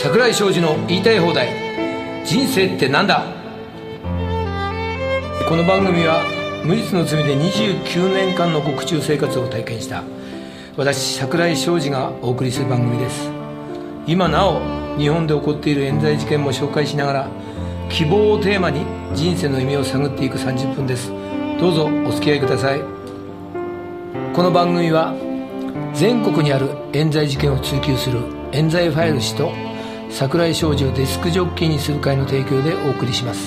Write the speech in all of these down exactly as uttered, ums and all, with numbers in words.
櫻井昌司の言いたい放題、人生ってなんだ。この番組は無実の罪でにじゅうきゅうねんかんの獄中生活を体験した私櫻井昌司がお送りする番組です。今なお日本で起こっている冤罪事件も紹介しながら、希望をテーマに人生の意味を探っていくさんじゅっぷんです。どうぞお付き合いください。この番組は全国にある冤罪事件を追求する冤罪ファイル氏と櫻井昌司をデスクジョッキーにする会の提供でお送りします。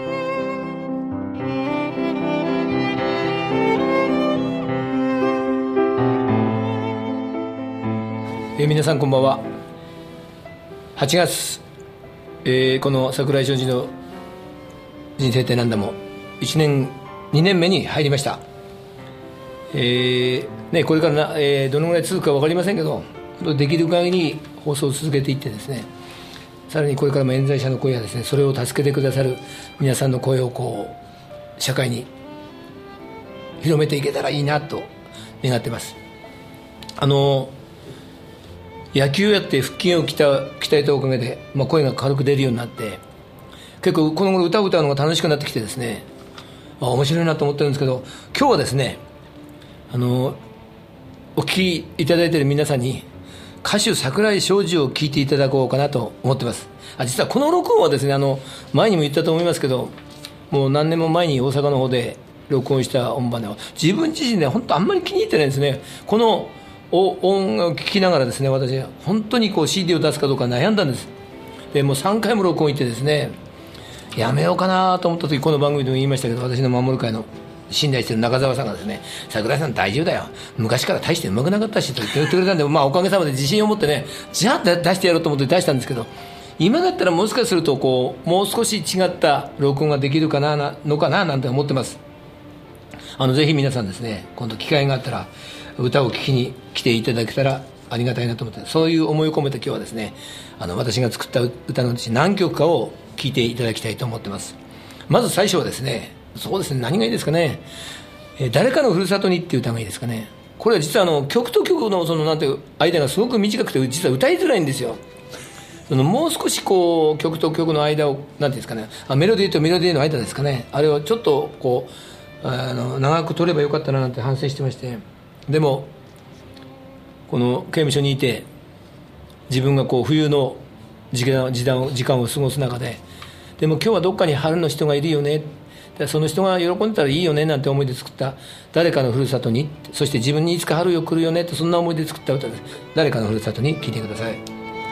えー、皆さんこんばんは。はちがつ、えー、この櫻井昌司の人生ってなんだもいちねんにねんめに入りました。えーね、これからな、えー、どのぐらい続くか分かりませんけど、できる限り放送を続けていってですね、さらにこれからも冤罪者の声やですね、それを助けてくださる皆さんの声をこう社会に広めていけたらいいなと願ってます。あの野球やって腹筋を鍛えたおかげで、まあ、声が軽く出るようになって、結構この頃歌を歌うのが楽しくなってきてですね、まあ、面白いなと思ってるんですけど、今日はですね、あのお聞きいただいている皆さんに歌手櫻井昌司を聞いていただこうかなと思ってます。あ、実はこの録音はですね、あの前にも言ったと思いますけど、もう何年も前に大阪の方で録音した音版では自分自身で本当あんまり気に入ってないんですね。この音楽を聴きながらですね、私は本当にこう シーディー を出すかどうか悩んだんです。でもうさんかいも録音行ってですね、やめようかなと思った時、この番組でも言いましたけど、私の守る会の信頼してる中澤さんがですね、櫻井さん大丈夫だよ、昔から大してうまくなかったしと言ってくれたんで、まあおかげさまで自信を持ってね、じゃあ出してやろうと思って出したんですけど、今だったらもしかするとこうもう少し違った録音ができるかななのかななんて思ってます。あのぜひ皆さんですね、今度機会があったら歌を聴きに来ていただけたらありがたいなと思って、そういう思いを込めて今日はですね、あの私が作った歌のうち何曲かを聴いていただきたいと思ってます。まず最初はですね、そうですね、何がいいですかね、えー、誰かのふるさとにっていう歌がいいですかね。これは実はあの曲と曲のそのなんていう間がすごく短くて、実は歌いづらいんですよ。そのもう少しこう曲と曲の間をなんていうんですかね、あメロディーとメロディーの間ですかね、あれをちょっとこうあの長く取ればよかったななんて反省してまして、でもこの刑務所にいて自分がこう冬の時間、時間を、時間を過ごす中で、でも今日はどっかに春の人がいるよね、その人が喜んでたらいいよねなんて思いで作った誰かのふるさとに、そして自分にいつか春よ来るよねって、そんな思いで作った歌です。誰かのふるさとに聴いてください。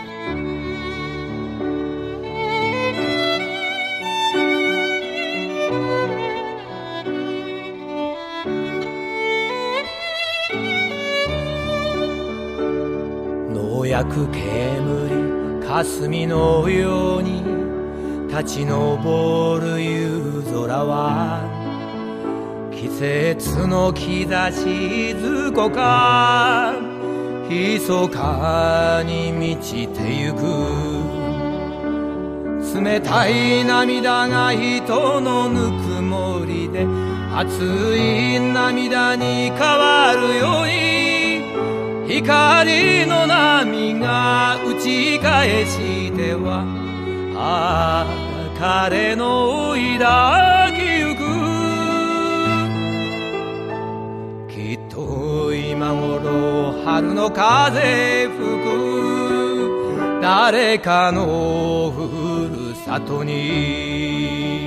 農薬煙霞のように立ち上る夕空は、季節の兆しずこか密かに満ちてゆく。冷たい涙が人のぬくもりで熱い涙に変わるように、光の波が打ち返してはああ彼の抱きゆく。きっと今頃春の風吹く誰かのふるさとに。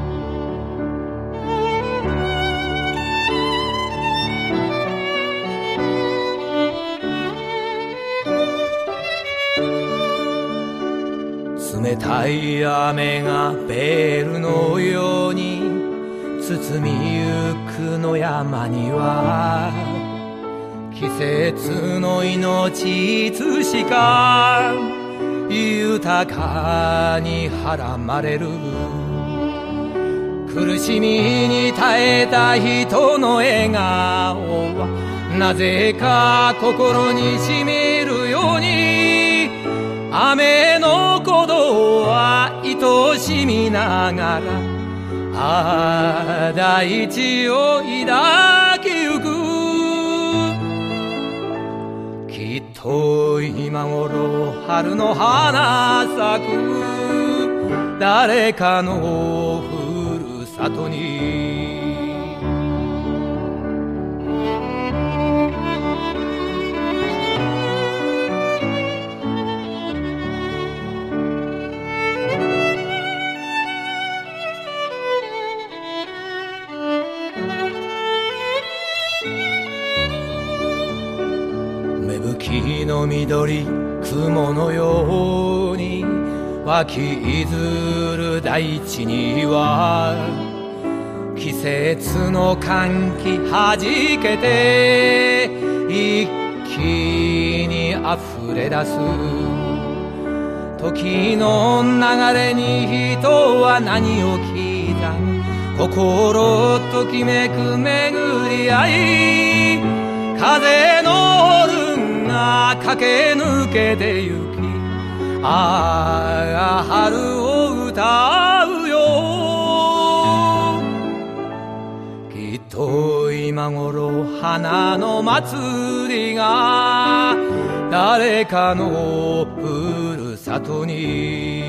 冷たい雨がベールのように包みゆくの山には、季節の命いつしか豊かにはらまれる。苦しみに耐えた人の笑顔はなぜか心にしみるように、雨の鼓動は愛しみながらああ大地を抱きゆく。きっと今頃春の花咲く誰かのふるさとに木の緑雲のように湧き出る大地には季節の歓喜はじけて一気に溢れ出す時の流れに人は何を刻む心ときめく巡り合い風の輪が駆け抜けてゆきああ春を歌うよきっと今頃花の祭りが誰かのふるさとに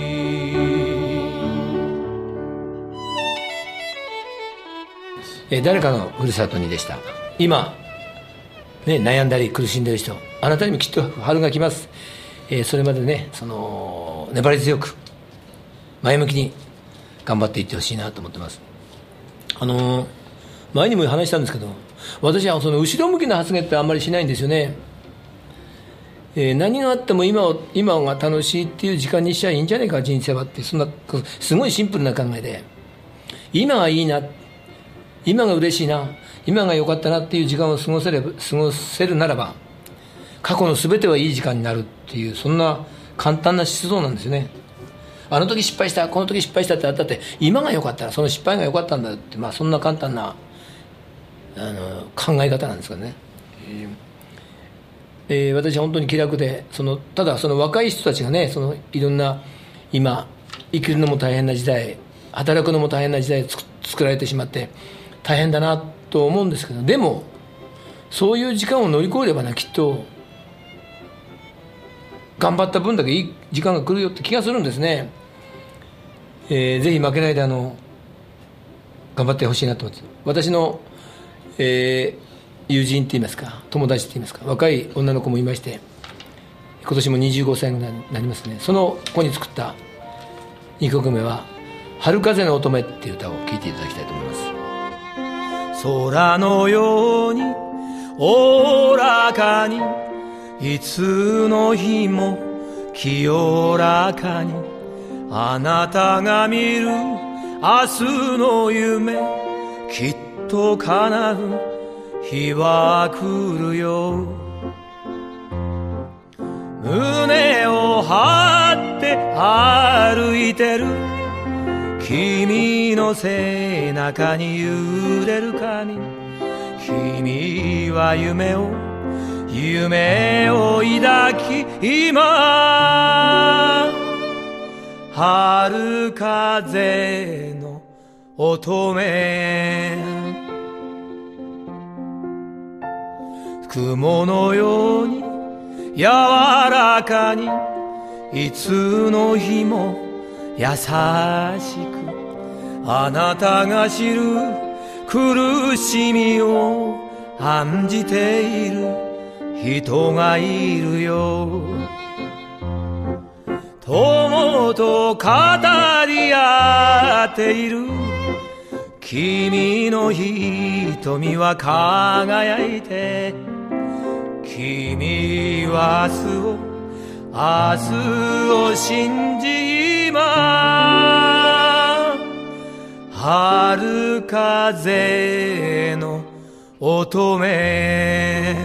え誰かのふるさとにでした。今ね、悩んだり苦しんでいる人あなたにもきっと春が来ます、えー、それまでねその粘り強く前向きに頑張っていってほしいなと思ってます。あのー、前にも話したんですけど私はその後ろ向きな発言ってあんまりしないんですよね、えー、何があっても今を今が楽しいっていう時間にしちゃいいんじゃないか人生はってそんなすごいシンプルな考えで今がいいな今が嬉しいな今が良かったなっていう時間を過ごせれば過ごせるならば過去の全てはいい時間になるっていうそんな簡単な思想なんですよね。あの時失敗したこの時失敗したってあったって今が良かったらその失敗が良かったんだって、まあ、そんな簡単なあの考え方なんですけどね、えーえー、私は本当に気楽でそのただその若い人たちがねそのいろんな今生きるのも大変な時代働くのも大変な時代作られてしまって大変だなと思うんですけどでもそういう時間を乗り越えればなきっと頑張った分だけいい時間が来るよって気がするんですね、えー、ぜひ負けないであの頑張ってほしいなと思って私の、えー、友人って言いますか友達って言いますか若い女の子もいまして今年もにじゅうごさいになりますね。その子に作ったにきょくめは春風の乙女っていう歌を聴いていただきたいと思います。 空のようにおおらかにいつの日も清らかにあなたが見る明日の夢きっと叶う日は来るよ胸を張って歩いてる君の背中に揺れる髪君は夢を夢を抱き今春風の乙女雲のように柔らかにいつの日も優しくあなたが知る苦しみを案じている人がいるよ友と語り合っている君の瞳は輝いて君は明日を明日を信じ今春風の乙女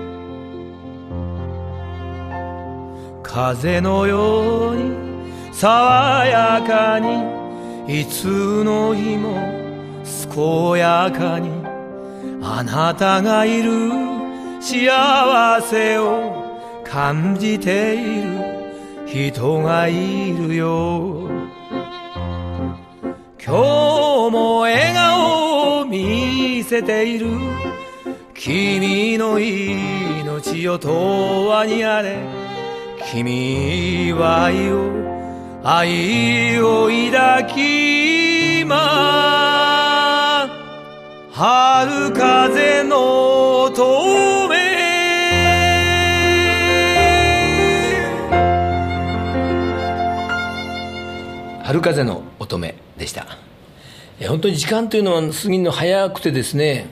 風のように爽やかにいつの日も健やかにあなたがいる幸せを感じている人がいるよ今日も笑顔を見せている君の命よ永遠にあれ。君は愛を愛を抱きま春風の乙女。 春風の乙女でした。え本当に時間というのは過ぎるの早くてですね、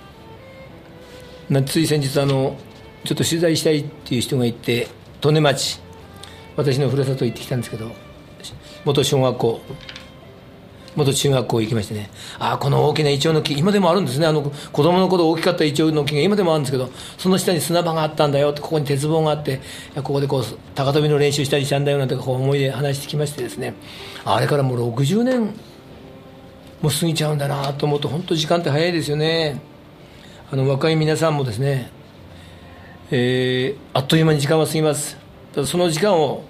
つい先日あのちょっと取材したいっていう人がいて、利根町、私のふるさと行ってきたんですけど、元小学校元中学校行きましてね、ああこの大きなイチョウの木、今でもあるんですね。あの子供の頃大きかったイチョウの木が今でもあるんですけど、その下に砂場があったんだよって、ここに鉄棒があって、ここでこう高跳びの練習したりしたんだよなんてこう思い出話してきましてですね、あれからもうろくじゅうねんも過ぎちゃうんだなと思うと、本当時間って早いですよね。あの若い皆さんもですね、えー、あっという間に時間は過ぎます。ただその時間を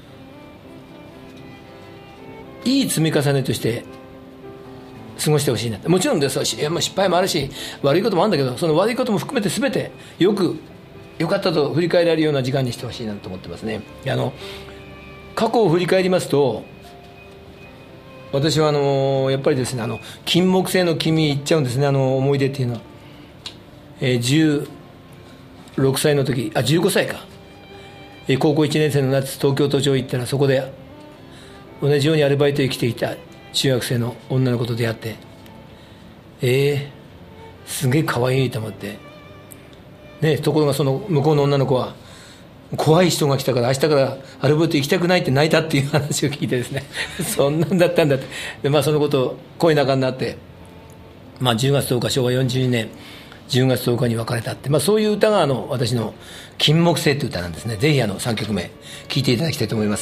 いい積み重ねとして過ごしてほしいな。もちろんです失敗もあるし悪いこともあるんだけど、その悪いことも含めて全てよくよかったと振り返られるような時間にしてほしいなと思ってますね。あの過去を振り返りますと、私はあのやっぱりですね、あの金木犀の君行っちゃうんですね。あの思い出っていうのは、えー、じゅうろくさいの時、あじゅうごさいか、えー、高校いちねん生の夏、東京都庁行ったら、そこで同じようにアルバイトに来ていた中学生の女の子と出会って、えー、すげえ可愛いと思って、ね、ところがその向こうの女の子は怖い人が来たから明日からアルバイト行きたくないって泣いたっていう話を聞いてですねそんなんだったんだって。で、まあ、そのこと恋仲になって、まあ、じゅうがつとおかしょうわよんじゅうにねんじゅうがつとおかに別れたって、まあ、そういう歌があの私の金木犀って歌なんですね。ぜひあのさんきょくめ聴いていただきたいと思います。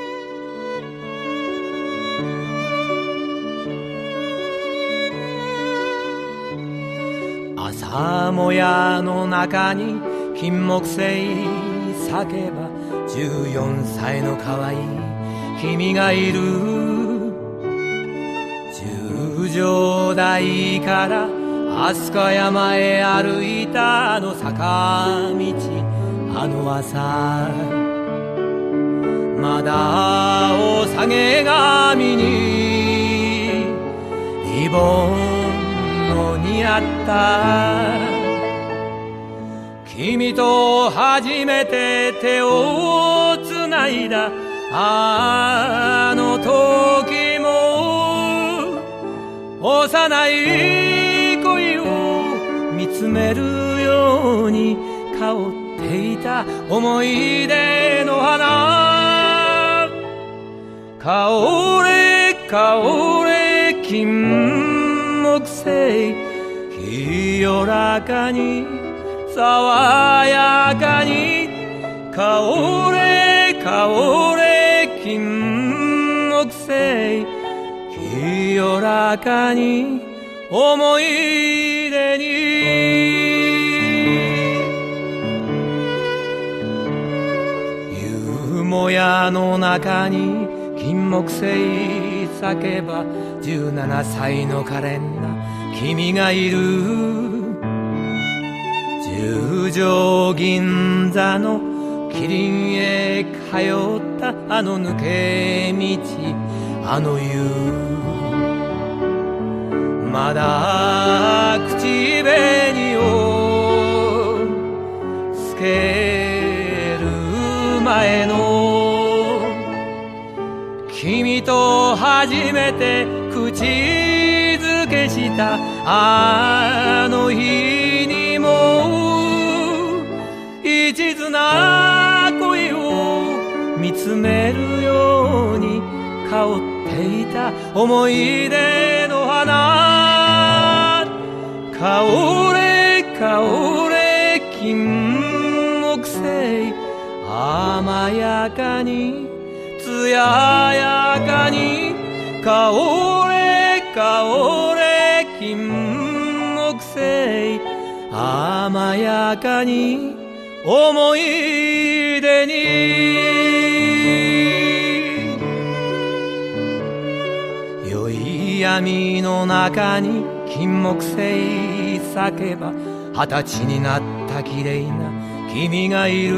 朝もやの中に金木犀咲けば、じゅうよんさいの可愛い君がいる。十条台から飛鳥山へ歩いたあの坂道、あの朝まだお下げ髪にリボンの似合った君と初めて手をつないだあの時も、幼い恋を見つめるように香っていた思い出の花。香れ香れ金木犀、清らかに爽やかに。香れ香れ金木犀、清らかに思い出に。夕もやの中に金木犀咲けば、じゅうななさいの可憐な君がいる。十条銀座のキリンへ通ったあの抜け道、あの夕まだ口紅をつける前の、君と初めて口づけしたあの日にも、一途な恋を見つめるように香っていた思い出の花。香れ香れ金木犀、甘やかに艶やかに。香れ香れ金木犀、甘やかに思い出に。宵闇の中に金木犀咲けば、 二十歳になった綺麗な君がいる。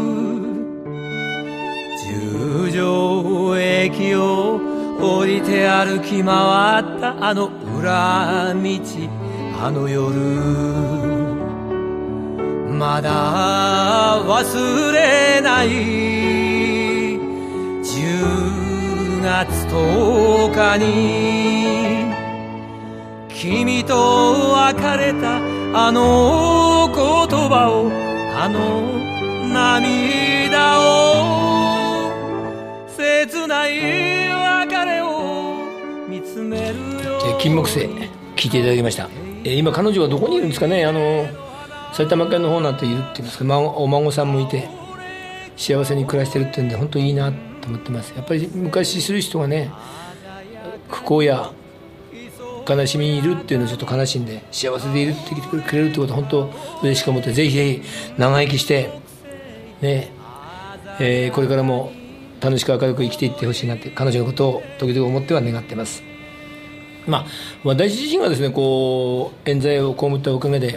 十条駅を降りて歩き回ったあの裏道、あの夜、まだ忘れない。じゅうがつとおかに君と別れたあの言葉を、あの涙を、切ない別れを見つめるよ。 金木犀聞いていただきました。え今彼女はどこにいるんですかね。あの埼玉県の方なんているって言いますか、お孫さんもいて幸せに暮らしてるっていうんで本当にいいなと思ってます。やっぱり昔する人がね、不幸や悲しみにいるっていうのはちょっと悲しいんで、幸せでいるって言ってくれるってことは本当嬉しく思って、ぜひぜひ長生きしてね、えー、これからも楽しく明るく生きていってほしいなって彼女のことを時々思っては願ってます。まあ私自身がですね、こう冤罪を被ったおかげで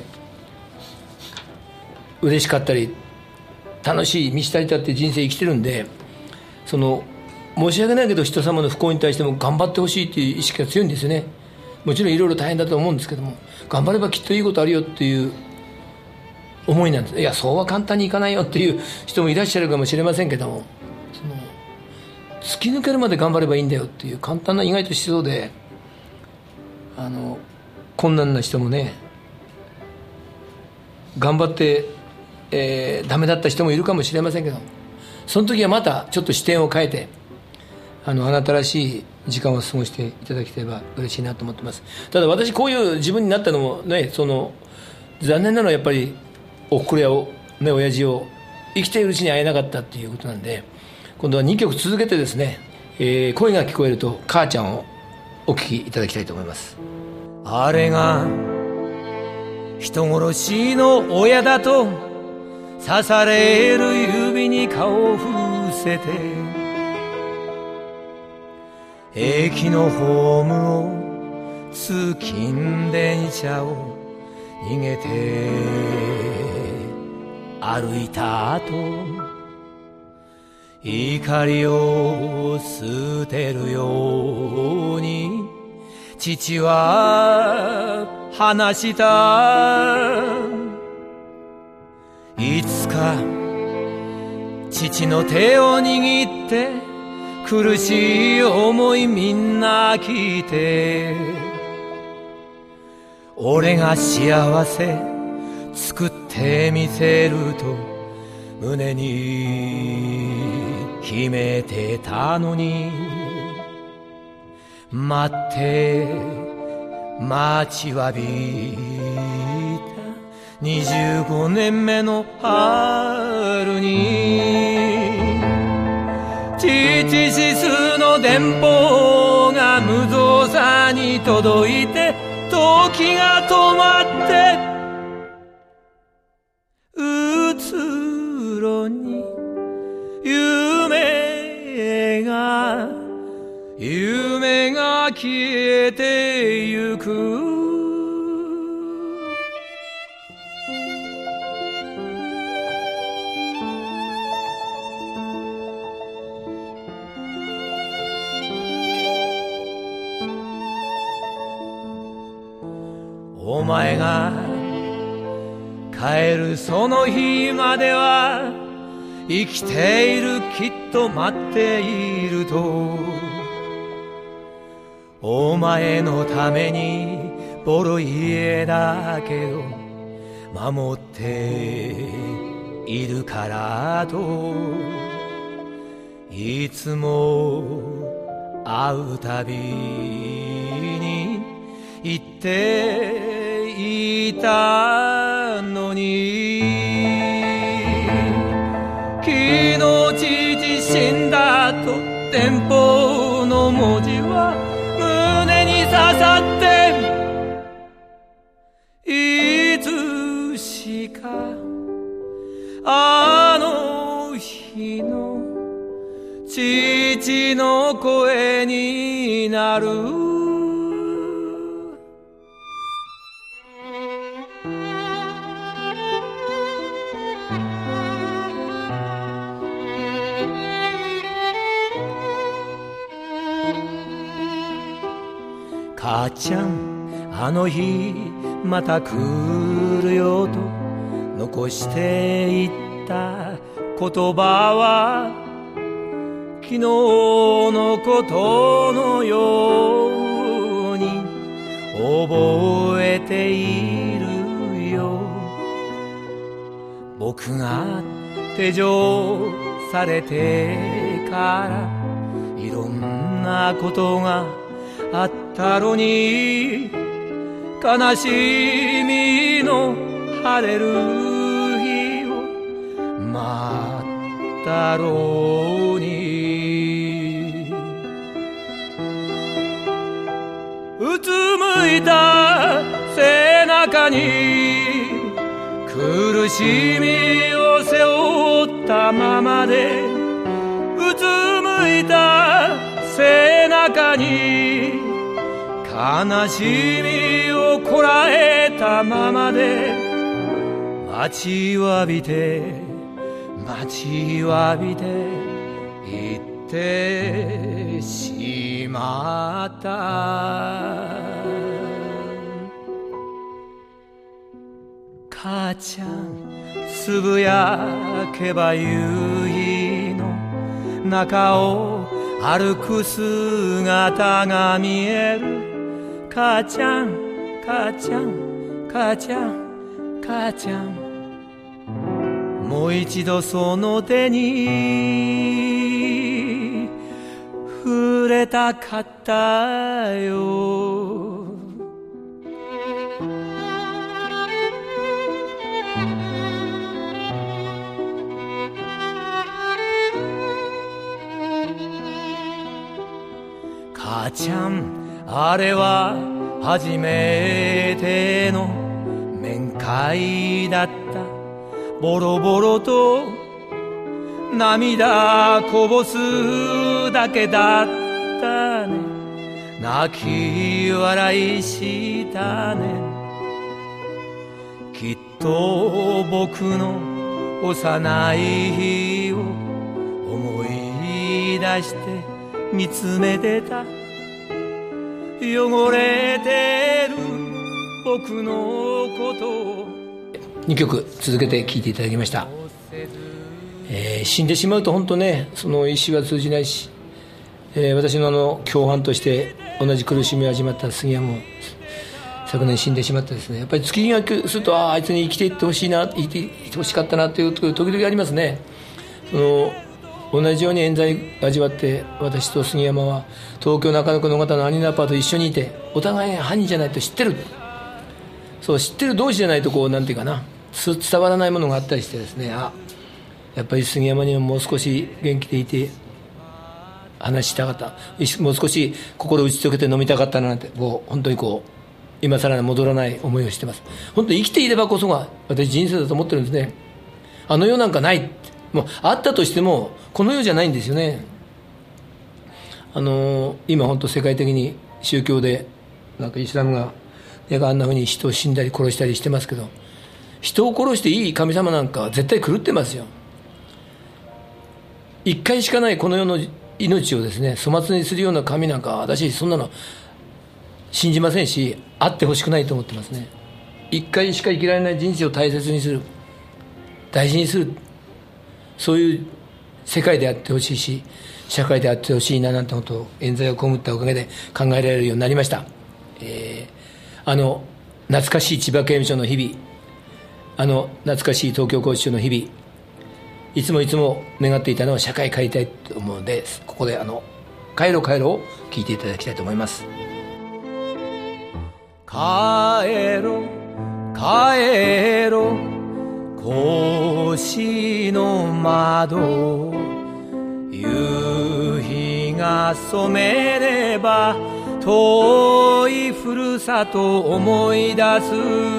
嬉しかったり楽しい満ち足りたって人生生きてるんで、その申し訳ないけど人様の不幸に対しても頑張ってほしいっていう意識が強いんですよね。もちろんいろいろ大変だと思うんですけども、頑張ればきっといいことあるよっていう思いなんです。いやそうは簡単にいかないよっていう人もいらっしゃるかもしれませんけども、その突き抜けるまで頑張ればいいんだよっていう簡単な意外と思想で、あの困難な人もね頑張って、えー、ダメだった人もいるかもしれませんけど、その時はまたちょっと視点を変えて、あのあなたらしい時間を過ごしていただければ嬉しいなと思ってます。ただ私こういう自分になったのもね、その残念なのはやっぱりおふくろやお、ね、親父を生きているうちに会えなかったっていうことなんで、今度はにきょく続けてですね、えー、声が聞こえると母ちゃんをお聞きいただきたいと思います。 あれが人殺しの親だと刺される指に顔を伏せて、駅のホームを通勤電車を逃げて歩いた後、怒りを捨てるように父は話した。いつか父の手を握って苦しい思いみんな聞いて、俺が幸せ作ってみせると胸に秘めてたのに、待って待ちわびたにじゅうごねんめの春に、父シスの電報が無造作に届いて、時が止まってうつろに夢が夢が消えてゆく。お前が帰るその日までは生きている、きっと待っていると、お前のためにボロい家だけど守っているからと、いつも会うたびに言っていたのに、昨日父死んだと電報の文字は胸に刺さって、いつしかあの日の父の声になる。 母ちゃんあの日また来るよと残していった言葉は昨日のことのように覚えているよ。僕が手錠されてからいろんなことがあったのに、悲しみの晴れる日を待ったろうに、うつむいた背中に苦しみを背負ったままで、うつむいた背中に悲しみをこらえたままで、待ちわびて待ちわびて行ってしまった。母ちゃんつぶやけば夕日の中を歩く姿が見える。母ちゃん母ちゃん母ちゃん母ちゃん、もう一度その手に触れたかったよ。母ちゃんあれは初めての面会だった。ボロボロと涙こぼすだけだったね。泣き笑いしたね。きっと僕の幼い日を思い出して見つめてた。汚れてる僕のことを。 にきょく続けて聴いていただきました。えー、死んでしまうと本当ね、その意思は通じないし、えー、私のあの共犯として同じ苦しみを味わった杉山も昨年死んでしまったですね。やっぱり月日がすると、ああ、あいつに生きていってほしいな、生きていってほしかったなという時々ありますね。その同じように冤罪を味わって私と杉山は東京中野区の方の兄のアパート一緒にいて、お互い犯人じゃないと知ってる、そう知ってる同士じゃないとこうなんていうかな、伝わらないものがあったりしてですね、あやっぱり杉山にはもう少し元気でいて話したかった、もう少し心打ち解けて飲みたかったなって、こう本当にこう今更戻らない思いをしてます。本当に生きていればこそが私人生だと思ってるんですね。あの世なんかない、もうあったとしてもこの世じゃないんですよね。あの今本当世界的に宗教でなんかイスラムがあんなふうに人を死んだり殺したりしてますけど、人を殺していい神様なんか絶対狂ってますよ。一回しかないこの世の命をですね粗末にするような神なんか私そんなの信じませんし、あってほしくないと思ってますね。一回しか生きられない人生を大切にする、大事にする、そういう世界であってほしいし社会であってほしいななんてことを冤罪を被ったおかげで考えられるようになりました。えー、あの懐かしい千葉刑務所の日々、あの懐かしい東京拘置所の日々、いつもいつも願っていたのは社会変えたいと思うので、ここであの帰ろ帰ろを聞いていただきたいと思います。 帰ろ帰ろ格子の窓、夕日が染めれば遠いふるさと思い出す。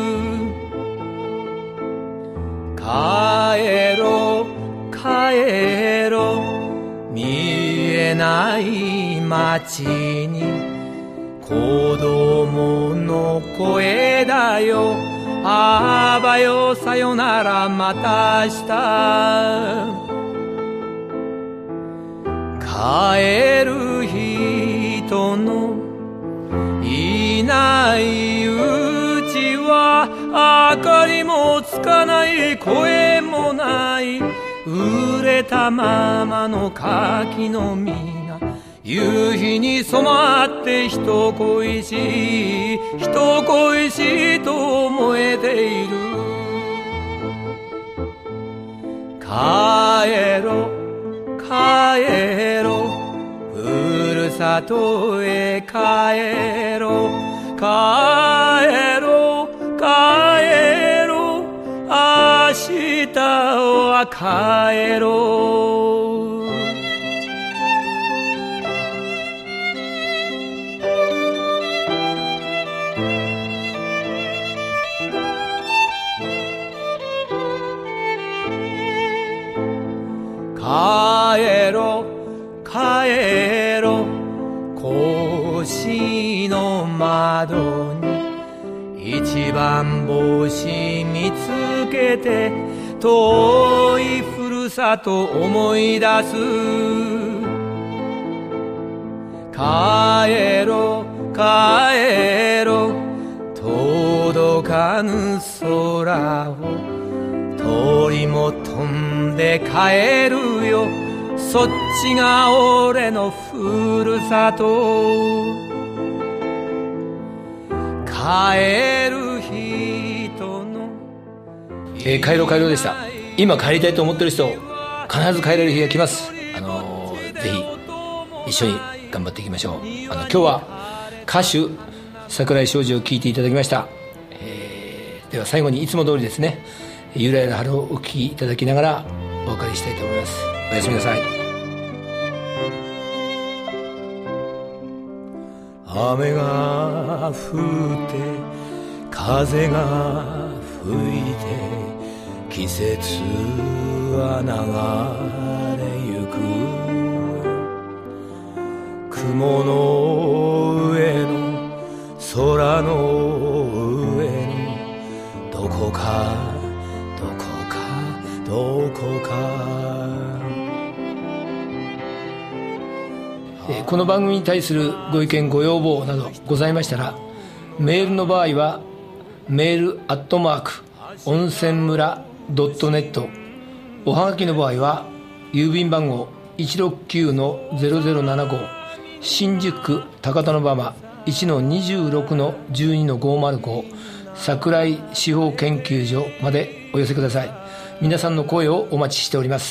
帰ろ帰ろ見えない街に子供の声だよ、あばよさよならまた明日。帰る人の祈ないうちは明かりもつかない声もない濡れたままの柿の実が夕日に染まって人恋しい人恋しいと思えている帰ろ帰ろふるさとへ帰ろ帰ろ帰ろ明日は帰ろう帰ろ帰ろ格子の窓に一番星見つけて遠いふるさと思い出す帰ろ帰ろ届かぬ空を鳥も飛んで帰るよそっちが俺のふるさと帰る人の、 えー、帰ろう帰ろうでした。今帰りたいと思ってる人必ず帰れる日が来ます。あのー、ぜひ一緒に頑張っていきましょう。あの今日は歌手桜井昌司を聴いていただきました、えー、では最後にいつも通りですねゆらゆら春をお聴きいただきながらお別れしたいと思います。おやすみなさい。 雨が降って風が吹いて季節は流れゆく雲の上の空の上のどこかどこかどこかこの番組に対するご意見ご要望などございましたらメールの場合はメールアットマーク温泉村ドットネットおはがきの場合は郵便番号 いちろくきゅうのゼロゼロななご 新宿区高田馬場 いちのにじゅうろくのじゅうにのごーまるご 桜井司法研究所までお寄せください。皆さんの声をお待ちしております。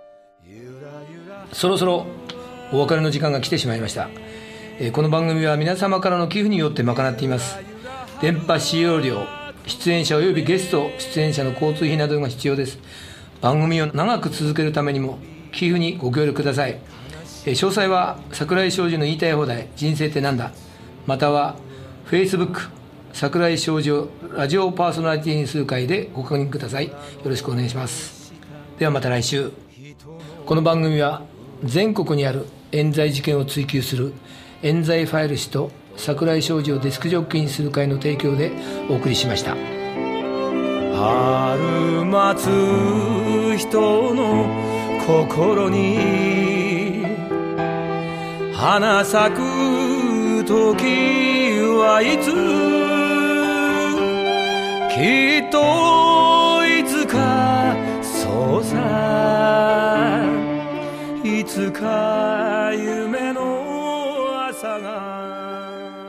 そろそろお別れの時間が来てしまいました。えー、この番組は皆様からの寄付によって賄っています。電波使用料、出演者及びゲスト出演者の交通費などが必要です。番組を長く続けるためにも寄付にご協力ください。えー、詳細は桜井昌司の言いたい放題人生ってなんだ、または Facebook 桜井昌司をラジオパーソナリティにする会でご確認ください。よろしくお願いします。ではまた来週。この番組は全国にある冤罪事件を追及する冤罪ファイル誌と桜井昌司をデスクジョッキーにする会の提供でお送りしました。 春待つ人の心に花咲く時はいつきっといつかそうさいつか夢の朝が